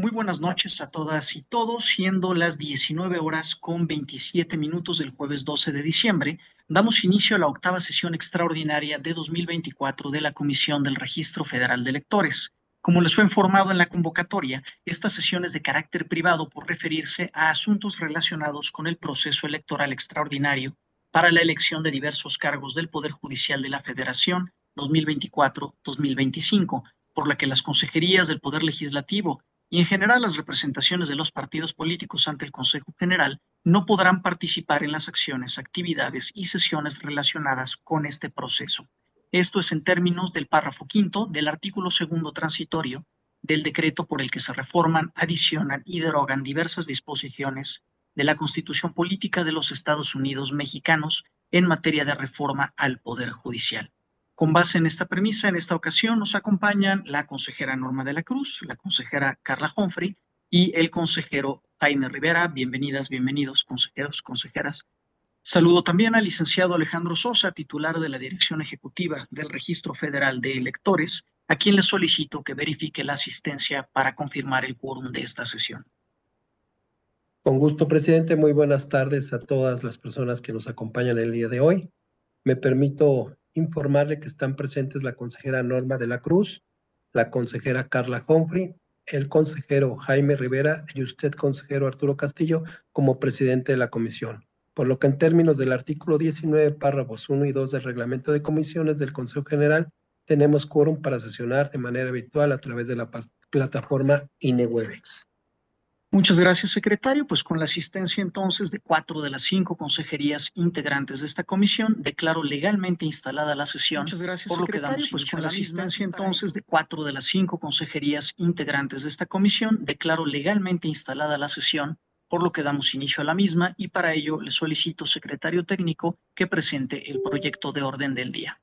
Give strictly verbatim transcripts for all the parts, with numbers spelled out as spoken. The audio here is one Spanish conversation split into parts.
Muy buenas noches a todas y todos, siendo las diecinueve horas con veintisiete minutos del jueves doce de diciembre, damos inicio a la octava sesión extraordinaria de dos mil veinticuatro de la Comisión del Registro Federal de Electores. Como les fue informado en la convocatoria, esta sesión es de carácter privado por referirse a asuntos relacionados con el proceso electoral extraordinario para la elección de diversos cargos del Poder Judicial de la Federación dos mil veinticuatro dos mil veinticinco, por la que las consejerías del Poder Legislativo y en general las representaciones de los partidos políticos ante el Consejo General no podrán participar en las acciones, actividades y sesiones relacionadas con este proceso. Esto es en términos del párrafo quinto del artículo segundo transitorio del decreto por el que se reforman, adicionan y derogan diversas disposiciones de la Constitución Política de los Estados Unidos Mexicanos en materia de reforma al Poder Judicial. Con base en esta premisa, en esta ocasión nos acompañan la consejera Norma de la Cruz, la consejera Carla Humphrey y el consejero Jaime Rivera. Bienvenidas, bienvenidos, consejeros, consejeras. Saludo también al licenciado Alejandro Sosa, titular de la Dirección Ejecutiva del Registro Federal de Electores, a quien le solicito que verifique la asistencia para confirmar el quórum de esta sesión. Con gusto, presidente. Muy buenas tardes a todas las personas que nos acompañan el día de hoy. Me permito informarle que están presentes la consejera Norma de la Cruz, la consejera Carla Humphrey, el consejero Jaime Rivera y usted, consejero Arturo Castillo, como presidente de la comisión. Por lo que en términos del artículo diecinueve, párrafos uno y dos del reglamento de comisiones del Consejo General, tenemos quórum para sesionar de manera virtual a través de la plataforma INE-Webex. Muchas gracias, secretario. Pues con la asistencia entonces de cuatro de las cinco consejerías integrantes de esta comisión, declaro legalmente instalada la sesión. Muchas gracias, por lo que damos pues con la asistencia entonces de cuatro de las cinco consejerías integrantes de esta comisión, declaro legalmente instalada la sesión, por lo que damos inicio a la misma y para ello le solicito, secretario técnico, que presente el proyecto de orden del día.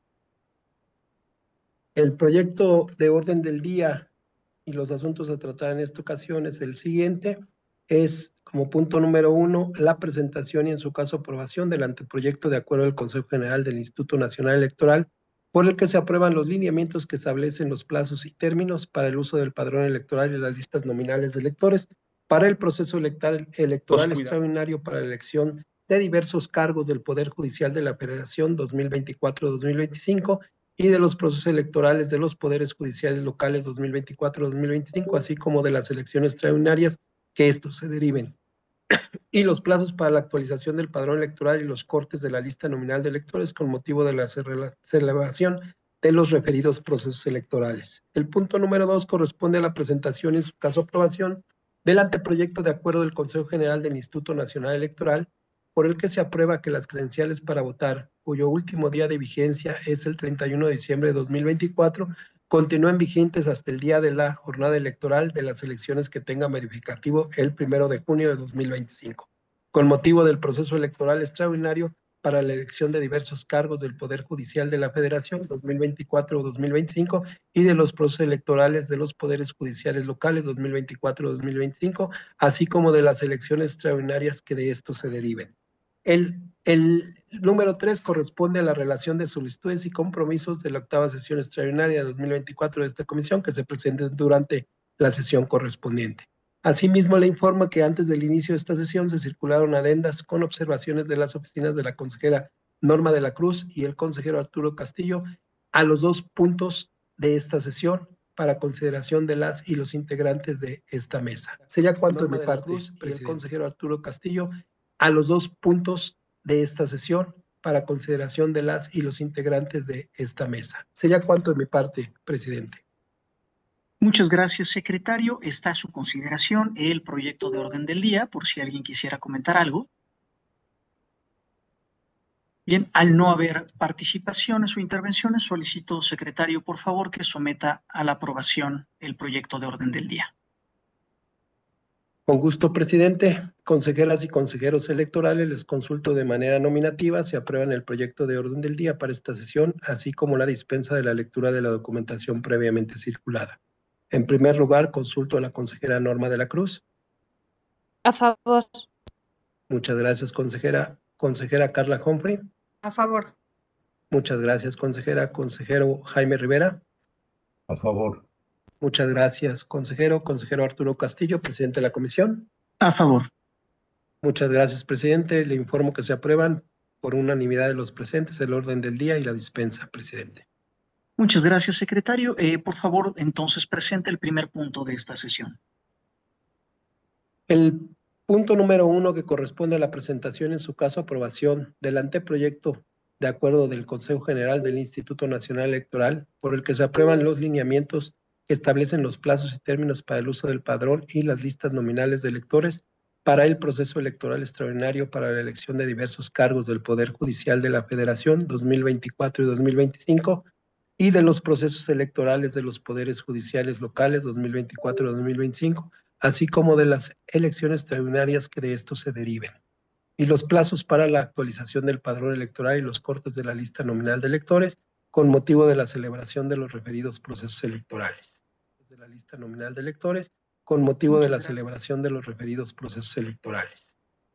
El proyecto de orden del día y los asuntos a tratar en esta ocasión es el siguiente. Es como punto número uno, la presentación y en su caso aprobación del anteproyecto de acuerdo del Consejo General del Instituto Nacional Electoral, por el que se aprueban los lineamientos que establecen los plazos y términos para el uso del padrón electoral y las listas nominales de electores para el proceso electoral, electoral extraordinario para la elección de diversos cargos del Poder Judicial de la Federación dos mil veinticuatro dos mil veinticinco y de los procesos electorales de los poderes judiciales locales dos mil veinticuatro dos mil veinticinco, así como de las elecciones extraordinarias que estos se deriven. Y los plazos para la actualización del padrón electoral y los cortes de la lista nominal de electores con motivo de la celebración de los referidos procesos electorales. El punto número dos corresponde a la presentación y en su caso aprobación del anteproyecto de acuerdo del Consejo General del Instituto Nacional Electoral, por el que se aprueba que las credenciales para votar, cuyo último día de vigencia es el treinta y uno de diciembre de dos mil veinticuatro, continúen vigentes hasta el día de la jornada electoral de las elecciones que tengan verificativo el primero de junio de dos mil veinticinco, con motivo del proceso electoral extraordinario para la elección de diversos cargos del Poder Judicial de la Federación dos mil veinticuatro dos mil veinticinco y de los procesos electorales de los poderes judiciales locales dos mil veinticuatro dos mil veinticinco, así como de las elecciones extraordinarias que de estos se deriven. El, el número tres corresponde a la relación de solicitudes y compromisos de la octava sesión extraordinaria de dos mil veinticuatro de esta comisión que se presenten durante la sesión correspondiente. Asimismo, le informo que antes del inicio de esta sesión se circularon adendas con observaciones de las oficinas de la consejera Norma de la Cruz y el consejero Arturo Castillo a los dos puntos de esta sesión para consideración de las y los integrantes de esta mesa. Sería cuanto de mi parte, y el consejero Arturo Castillo a los dos puntos de esta sesión para consideración de las y los integrantes de esta mesa. Sería cuanto de mi parte, presidente. Muchas gracias, secretario. Está a su consideración el proyecto de orden del día, por si alguien quisiera comentar algo. Bien, al no haber participaciones o intervenciones, solicito, secretario, por favor, que someta a la aprobación el proyecto de orden del día. Con gusto, presidente. Consejeras y consejeros electorales, les consulto de manera nominativa si aprueban el proyecto de orden del día para esta sesión, así como la dispensa de la lectura de la documentación previamente circulada. En primer lugar, consulto a la consejera Norma de la Cruz. A favor. Muchas gracias, consejera. Consejera Carla Humphrey. A favor. Muchas gracias, consejera. Consejero Jaime Rivera. A favor. Muchas gracias, consejero. Consejero Arturo Castillo, presidente de la comisión. A favor. Muchas gracias, presidente. Le informo que se aprueban por unanimidad de los presentes el orden del día y la dispensa, presidente. Muchas gracias, secretario. Eh, por favor, entonces presente el primer punto de esta sesión. El punto número uno, que corresponde a la presentación, en su caso aprobación del anteproyecto de acuerdo del Consejo General del Instituto Nacional Electoral, por el que se aprueban los lineamientos que establecen los plazos y términos para el uso del padrón y las listas nominales de electores para el proceso electoral extraordinario para la elección de diversos cargos del Poder Judicial de la Federación dos mil veinticuatro y dos mil veinticinco y de los procesos electorales de los poderes judiciales locales dos mil veinticuatro y dos mil veinticinco, así como de las elecciones extraordinarias que de esto se deriven, y los plazos para la actualización del padrón electoral y los cortes de la lista nominal de electores con motivo de la celebración de los referidos procesos electorales. De la lista nominal de electores con motivo Muchas de la gracias. celebración de los referidos procesos electorales.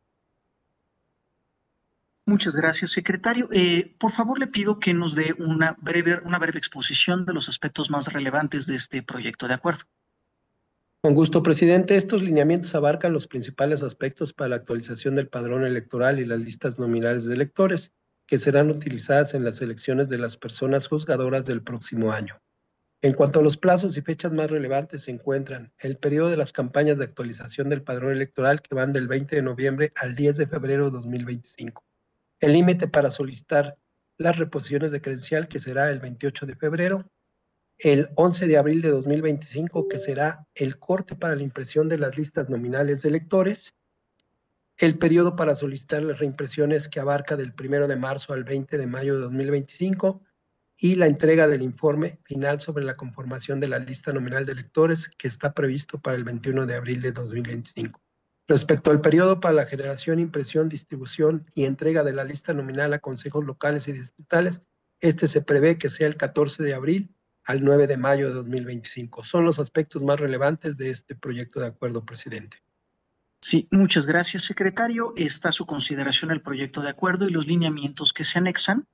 Muchas gracias, secretario. Eh, por favor, le pido que nos dé una breve, una breve exposición de los aspectos más relevantes de este proyecto de acuerdo. Con gusto, presidente. Estos lineamientos abarcan los principales aspectos para la actualización del padrón electoral y las listas nominales de electores, que serán utilizadas en las elecciones de las personas juzgadoras del próximo año. En cuanto a los plazos y fechas más relevantes, se encuentran el periodo de las campañas de actualización del padrón electoral, que van del veinte de noviembre al diez de febrero de dos mil veinticinco. El límite para solicitar las reposiciones de credencial, que será el veintiocho de febrero. El once de abril de dos mil veinticinco, que será el corte para la impresión de las listas nominales de electores. El periodo para solicitar las reimpresiones, que abarca del primero de marzo al veinte de mayo de dos mil veinticinco. Y la entrega del informe final sobre la conformación de la lista nominal de electores, que está previsto para el veintiuno de abril de dos mil veinticinco. Respecto al periodo para la generación, impresión, distribución y entrega de la lista nominal a consejos locales y distritales, este se prevé que sea el catorce de abril al nueve de mayo de dos mil veinticinco. Son los aspectos más relevantes de este proyecto de acuerdo, presidente. Sí, muchas gracias, secretario. Está a su consideración el proyecto de acuerdo y los lineamientos que se anexan.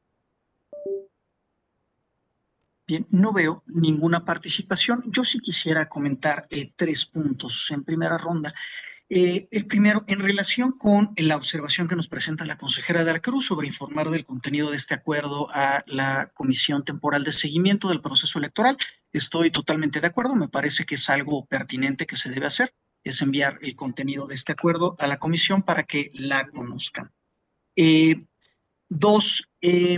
Bien, no veo ninguna participación. Yo sí quisiera comentar eh, tres puntos en primera ronda. Eh, el primero, en relación con la observación que nos presenta la consejera de la Cruz sobre informar del contenido de este acuerdo a la Comisión Temporal de Seguimiento del Proceso Electoral. Estoy totalmente de acuerdo, me parece que es algo pertinente que se debe hacer, es enviar el contenido de este acuerdo a la comisión para que la conozcan. Eh, dos, eh,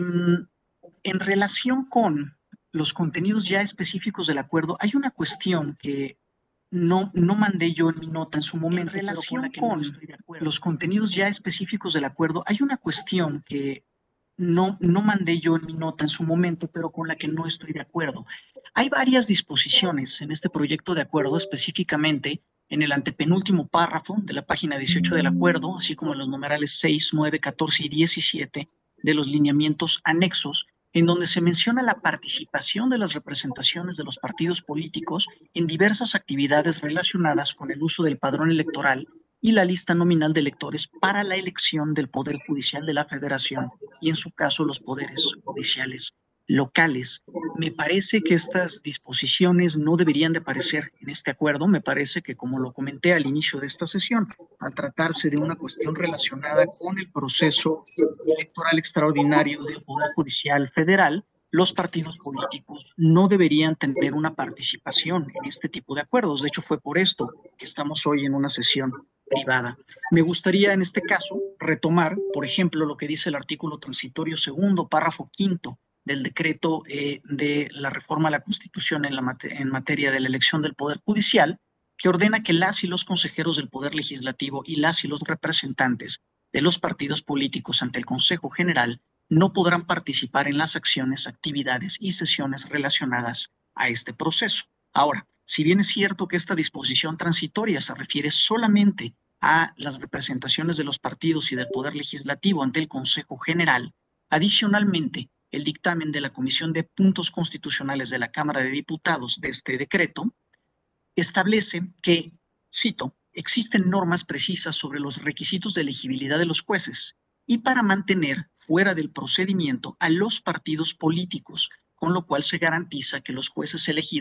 en relación con los contenidos ya específicos del acuerdo, hay una cuestión que no, no mandé yo en mi nota en su momento. En relación con, con los contenidos ya específicos del acuerdo, hay una cuestión que no, no mandé yo en mi nota en su momento, pero con la que no estoy de acuerdo. Hay varias disposiciones en este proyecto de acuerdo, específicamente en el antepenúltimo párrafo de la página dieciocho del acuerdo, así como en los numerales seis, nueve, catorce y diecisiete de los lineamientos anexos, en donde se menciona la participación de las representaciones de los partidos políticos en diversas actividades relacionadas con el uso del padrón electoral y la lista nominal de electores para la elección del Poder Judicial de la Federación y, en su caso, los poderes judiciales locales. Me parece que estas disposiciones no deberían de aparecer en este acuerdo. Me parece que, como lo comenté al inicio de esta sesión, al tratarse de una cuestión relacionada con el proceso electoral extraordinario del Poder Judicial Federal, los partidos políticos no deberían tener una participación en este tipo de acuerdos. De hecho, fue por esto que estamos hoy en una sesión privada. Me gustaría en este caso retomar, por ejemplo, lo que dice el artículo transitorio segundo, párrafo quinto del decreto eh, de la reforma a la Constitución en, la mate en materia de la elección del Poder Judicial, que ordena que las y los consejeros del Poder Legislativo y las y los representantes de los partidos políticos ante el Consejo General no podrán participar en las acciones, actividades y sesiones relacionadas a este proceso. Ahora, si bien es cierto que esta disposición transitoria se refiere solamente a las representaciones de los partidos y del Poder Legislativo ante el Consejo General, adicionalmente, el dictamen de la Comisión de Puntos Constitucionales de la Cámara de Diputados de este decreto establece que, cito, existen normas precisas sobre los requisitos de elegibilidad de los jueces y para mantener fuera del procedimiento a los partidos políticos, con lo cual se garantiza que los jueces elegidos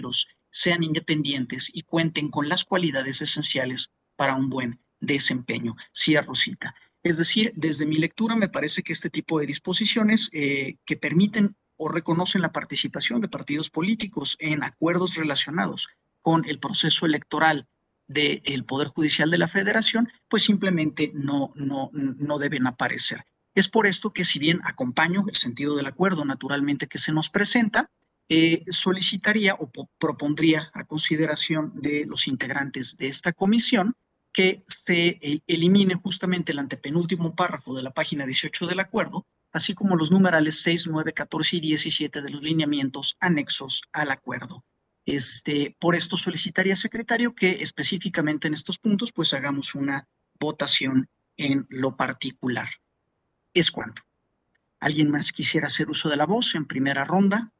sean independientes y cuenten con las cualidades esenciales para un buen desempeño. Cierro cita. Es decir, desde mi lectura me parece que este tipo de disposiciones eh, que permiten o reconocen la participación de partidos políticos en acuerdos relacionados con el proceso electoral del Poder Judicial de la Federación, pues simplemente no, no, no deben aparecer. Es por esto que, si bien acompaño el sentido del acuerdo naturalmente que se nos presenta, eh, solicitaría o propondría a consideración de los integrantes de esta comisión que se eh, elimine justamente el antepenúltimo párrafo de la página dieciocho del acuerdo, así como los numerales seis, nueve, catorce y diecisiete de los lineamientos anexos al acuerdo. Este, por esto solicitaría, secretario, que específicamente en estos puntos pues hagamos una votación en lo particular. Es cuanto. ¿Alguien más quisiera hacer uso de la voz en primera ronda?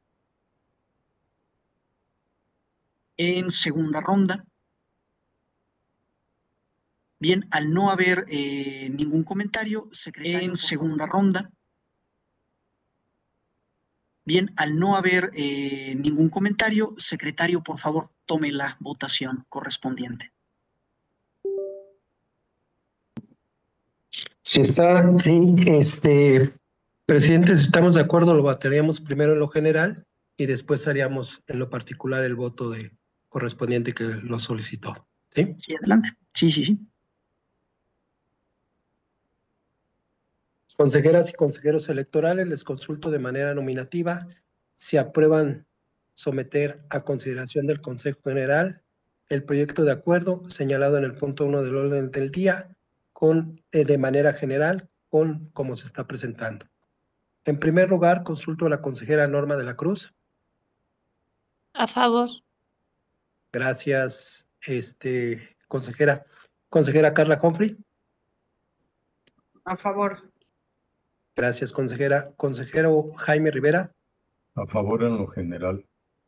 En segunda ronda. Bien, al no haber eh, ningún comentario, secretario, en segunda ronda. Bien, al no haber eh, ningún comentario, secretario, por favor, tome la votación correspondiente. Si está, sí, este, presidente, si estamos de acuerdo, lo votaríamos primero en lo general y después haríamos en lo particular el voto de correspondiente que lo solicitó. ¿Sí? Sí, adelante. Sí, sí, sí. Consejeras y consejeros electorales, les consulto de manera nominativa si aprueban someter a consideración del Consejo General el proyecto de acuerdo señalado en el punto uno del orden del día con, eh, de manera general con cómo se está presentando. En primer lugar, consulto a la consejera Norma de la Cruz. A favor. Gracias, este, consejera. Consejera Carla Humphrey. A favor. Gracias, consejera. Consejero Jaime Rivera. A favor en lo general.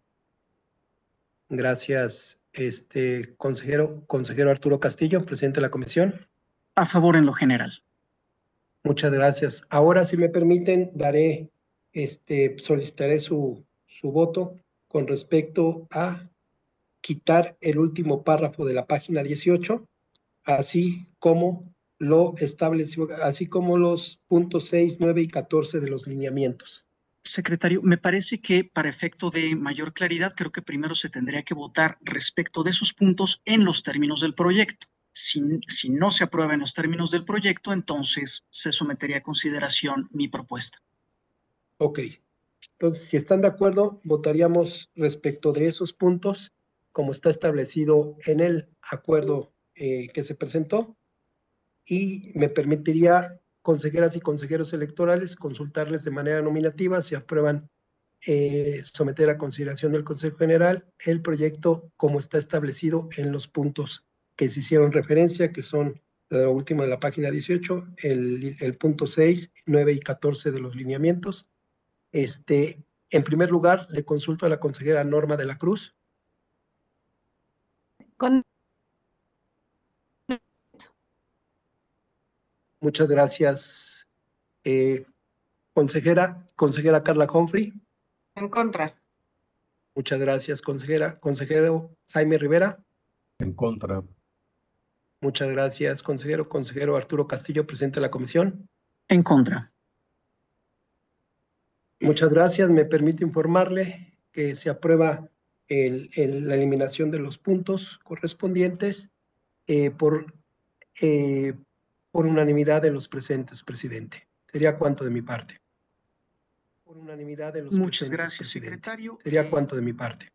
Gracias, este, consejero, consejero Arturo Castillo, presidente de la comisión. A favor en lo general. Muchas gracias. Ahora, si me permiten, daré, este, solicitaré su, su voto con respecto a quitar el último párrafo de la página dieciocho, así como lo estableció, así como los puntos seis, nueve y catorce de los lineamientos. Secretario, me parece que para efecto de mayor claridad, creo que primero se tendría que votar respecto de esos puntos en los términos del proyecto. Si, si no se aprueba en los términos del proyecto, entonces se sometería a consideración mi propuesta. Ok. Entonces, si están de acuerdo, votaríamos respecto de esos puntos, como está establecido en el acuerdo eh, que se presentó, y me permitiría, consejeras y consejeros electorales, consultarles de manera nominativa si aprueban eh, someter a consideración del Consejo General el proyecto como está establecido en los puntos que se hicieron referencia, que son la última de la página dieciocho, el, el punto seis, nueve y catorce de los lineamientos. Este, en primer lugar, le consulto a la consejera Norma de la Cruz. Con... Muchas gracias, eh, consejera. Consejera Carla Humphrey. En contra. Muchas gracias, consejera. Consejero Jaime Rivera. En contra. Muchas gracias, consejero. Consejero Arturo Castillo, presidente de la comisión. En contra. Muchas gracias. Me permite informarle que se aprueba el, el, la eliminación de los puntos correspondientes eh, por, eh, por unanimidad de los presentes, presidente. Sería cuanto de mi parte. Por unanimidad de los Muchas presentes, gracias, presidente. secretario. Sería Eh, cuanto de mi parte.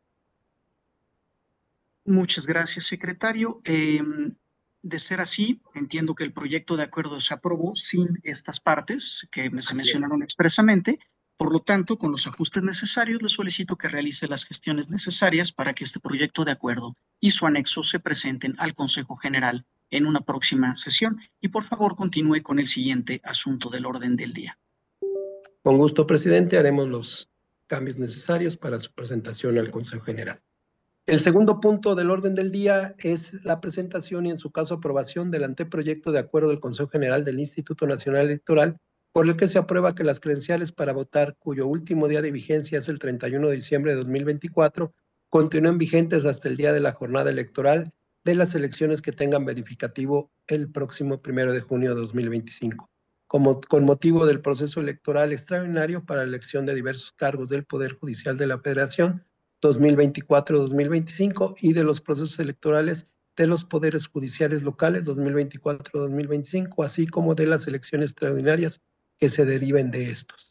Muchas gracias, secretario. Eh, de ser así, entiendo que el proyecto de acuerdo se aprobó sin estas partes que se Así mencionaron es. expresamente. Por lo tanto, con los ajustes necesarios, le solicito que realice las gestiones necesarias para que este proyecto de acuerdo y su anexo se presenten al Consejo General en una próxima sesión. Y por favor, continúe con el siguiente asunto del orden del día. Con gusto, presidente. Haremos los cambios necesarios para su presentación al Consejo General. El segundo punto del orden del día es la presentación y, en su caso, aprobación del anteproyecto de acuerdo del Consejo General del Instituto Nacional Electoral, por el que se aprueba que las credenciales para votar, cuyo último día de vigencia es el treinta y uno de diciembre de dos mil veinticuatro, continúen vigentes hasta el día de la jornada electoral de las elecciones que tengan verificativo el próximo primero de junio de dos mil veinticinco, como con motivo del proceso electoral extraordinario para la elección de diversos cargos del Poder Judicial de la Federación dos mil veinticuatro a dos mil veinticinco y de los procesos electorales de los poderes judiciales locales dos mil veinticuatro a dos mil veinticinco, así como de las elecciones extraordinarias que se deriven de estos.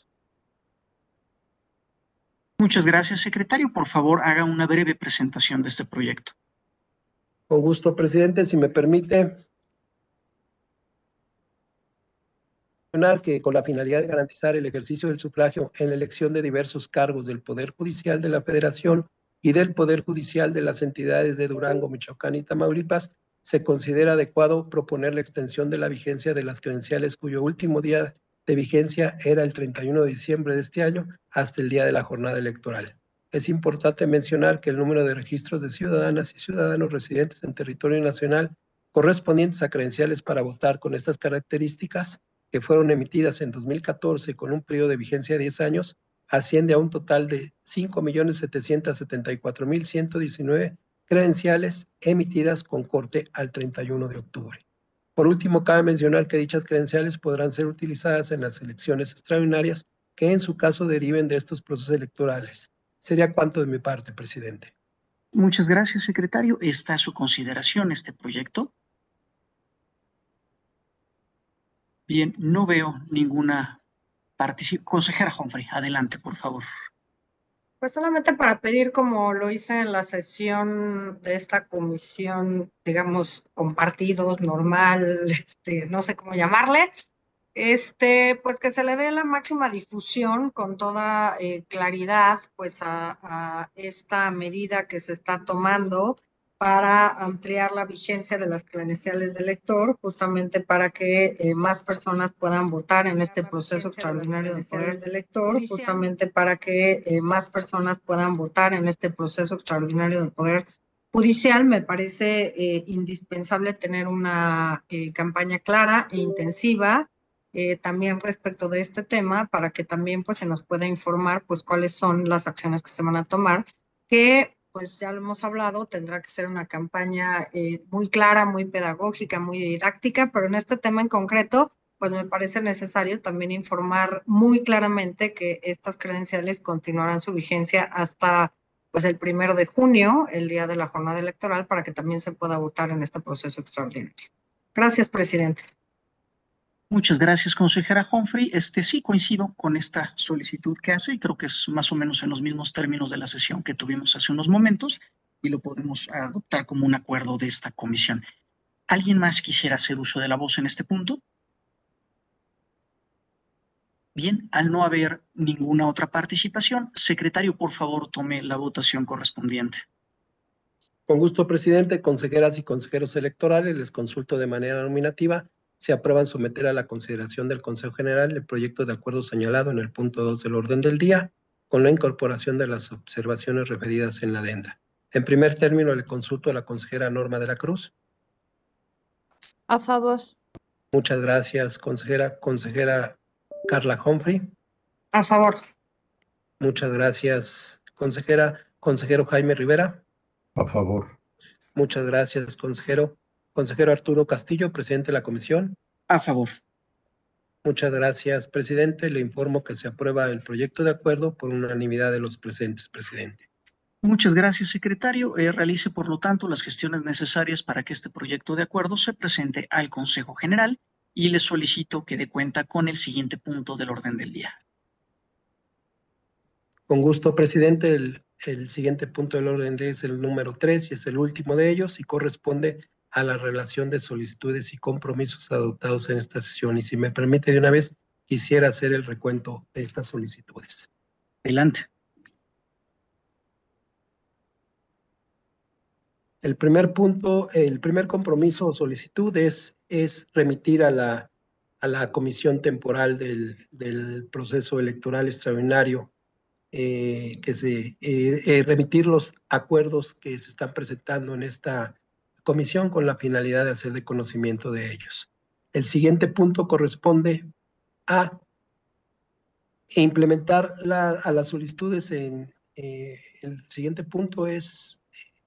Muchas gracias, secretario. Por favor, haga una breve presentación de este proyecto. Con gusto, presidente. Si me permite, que con la finalidad de garantizar el ejercicio del sufragio en la elección de diversos cargos del Poder Judicial de la Federación y del Poder Judicial de las entidades de Durango, Michoacán y Tamaulipas, se considera adecuado proponer la extensión de la vigencia de las credenciales cuyo último día de vigencia era el treinta y uno de diciembre de este año hasta el día de la jornada electoral. Es importante mencionar que el número de registros de ciudadanas y ciudadanos residentes en territorio nacional correspondientes a credenciales para votar con estas características, que fueron emitidas en dos mil catorce con un periodo de vigencia de diez años, asciende a un total de cinco millones setecientos setenta y cuatro mil ciento diecinueve credenciales emitidas con corte al treinta y uno de octubre. Por último, cabe mencionar que dichas credenciales podrán ser utilizadas en las elecciones extraordinarias que en su caso deriven de estos procesos electorales. Sería cuanto de mi parte, presidente. Muchas gracias, secretario. ¿Está a su consideración este proyecto? Bien, no veo ninguna participación. Consejera Humphrey, adelante, por favor. Pues solamente para pedir, como lo hice en la sesión de esta comisión, digamos, compartidos, normal, este, no sé cómo llamarle, este, pues que se le dé la máxima difusión con toda eh, claridad, pues a, a esta medida que se está tomando para ampliar la vigencia de las credenciales del elector, justamente para que eh, más personas puedan votar en este proceso extraordinario de poder del elector, justamente para que eh, más personas puedan votar en este proceso extraordinario del poder judicial. Me parece eh, indispensable tener una eh, campaña clara e intensiva eh, también respecto de este tema, para que también pues se nos pueda informar pues cuáles son las acciones que se van a tomar, que pues ya lo hemos hablado, tendrá que ser una campaña eh, muy clara, muy pedagógica, muy didáctica, pero en este tema en concreto, pues me parece necesario también informar muy claramente que estas credenciales continuarán su vigencia hasta pues el primero de junio, el día de la jornada electoral, para que también se pueda votar en este proceso extraordinario. Gracias, presidente. Muchas gracias, consejera Humphrey. Este sí coincido con esta solicitud que hace y creo que es más o menos en los mismos términos de la sesión que tuvimos hace unos momentos y lo podemos adoptar como un acuerdo de esta comisión. ¿Alguien más quisiera hacer uso de la voz en este punto? Bien, al no haber ninguna otra participación, secretario, por favor, tome la votación correspondiente. Con gusto, presidente. Consejeras y consejeros electorales, les consulto de manera nominativa. Se aprueban someter a la consideración del Consejo General el proyecto de acuerdo señalado en el punto dos del orden del día, con la incorporación de las observaciones referidas en la adenda. En primer término, le consulto a la consejera Norma de la Cruz. A favor. Muchas gracias, consejera. Consejera Carla Humphrey. A favor. Muchas gracias, consejera. Consejero Jaime Rivera. A favor. Muchas gracias, consejero. Consejero Arturo Castillo, presidente de la comisión. A favor. Muchas gracias, presidente. Le informo que se aprueba el proyecto de acuerdo por unanimidad de los presentes, presidente. Muchas gracias, secretario. Eh, realice, por lo tanto, las gestiones necesarias para que este proyecto de acuerdo se presente al Consejo General y le solicito que dé cuenta con el siguiente punto del orden del día. Con gusto, presidente. El, el siguiente punto del orden es el número tres y es el último de ellos y corresponde a la relación de solicitudes y compromisos adoptados en esta sesión. Y si me permite de una vez, quisiera hacer el recuento de estas solicitudes. Adelante. El primer punto, el primer compromiso o solicitud es, es remitir a la, a la comisión temporal del, del proceso electoral extraordinario, eh, que se eh, eh, remitir los acuerdos que se están presentando en esta comisión con la finalidad de hacer de conocimiento de ellos. El siguiente punto corresponde a implementar la, a las solicitudes en, eh, el siguiente punto es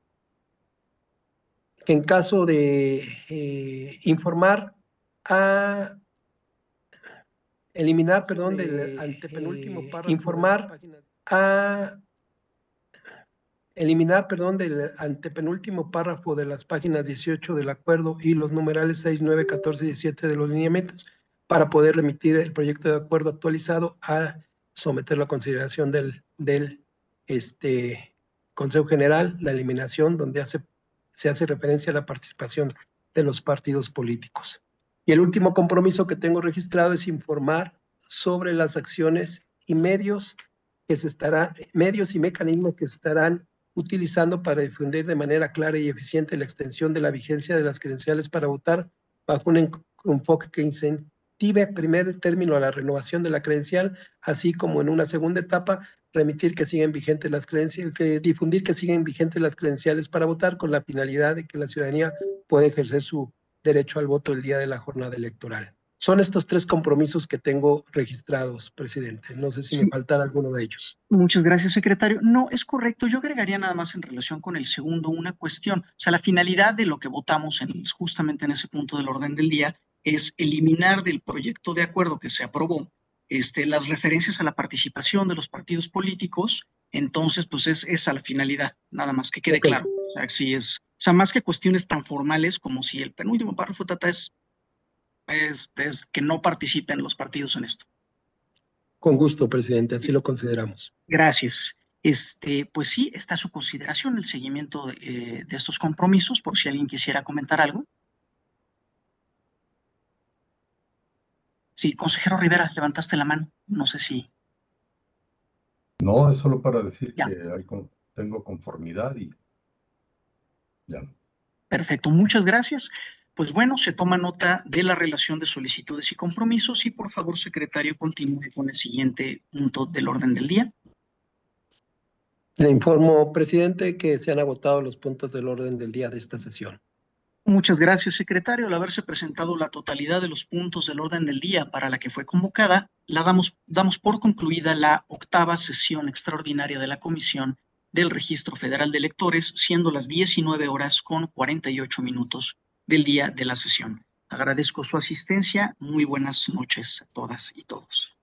que en caso de eh, informar a eliminar, perdón, del antepenúltimo párrafo, informar a eliminar, perdón, del antepenúltimo párrafo de las páginas dieciocho del acuerdo y los numerales seis, nueve, catorce y diecisiete de los lineamientos para poder remitir el proyecto de acuerdo actualizado a someterlo a consideración del, del este, Consejo General, la eliminación donde hace, se hace referencia a la participación de los partidos políticos. Y el último compromiso que tengo registrado es informar sobre las acciones y medios que se estarán, medios y mecanismos que se estarán utilizando para difundir de manera clara y eficiente la extensión de la vigencia de las credenciales para votar bajo un enfoque que incentive en primer término a la renovación de la credencial, así como en una segunda etapa remitir que siguen vigentes las credenciales, que difundir que siguen vigentes las credenciales para votar con la finalidad de que la ciudadanía pueda ejercer su derecho al voto el día de la jornada electoral. Son estos tres compromisos que tengo registrados, presidente. No sé si Sí. me faltará alguno de ellos. Muchas gracias, secretario. No, es correcto. Yo agregaría nada más en relación con el segundo una cuestión. O sea, la finalidad de lo que votamos en, justamente en ese punto del orden del día es eliminar del proyecto de acuerdo que se aprobó este, las referencias a la participación de los partidos políticos. Entonces, pues es esa la finalidad, nada más que quede Okay. claro. O sea, si es, o sea, más que cuestiones tan formales como si el penúltimo párrafo trata es, es, es que no participen los partidos en esto. Con gusto, presidente, así lo consideramos. Gracias. Este, pues sí, está a su consideración el seguimiento de, eh, de estos compromisos, por si alguien quisiera comentar algo. Sí, consejero Rivera, levantaste la mano. No sé si. No, es solo para decir Ya. que hay con- tengo conformidad y ya. Perfecto, muchas gracias. Pues bueno, se toma nota de la relación de solicitudes y compromisos y por favor, secretario, continúe con el siguiente punto del orden del día. Le informo, presidente, que se han agotado los puntos del orden del día de esta sesión. Muchas gracias, secretario. Al haberse presentado la totalidad de los puntos del orden del día para la que fue convocada, la damos, damos por concluida la octava sesión extraordinaria de la Comisión del Registro Federal de Electores, siendo las diecinueve horas con cuarenta y ocho minutos del día de la sesión. Agradezco su asistencia. Muy buenas noches a todas y todos.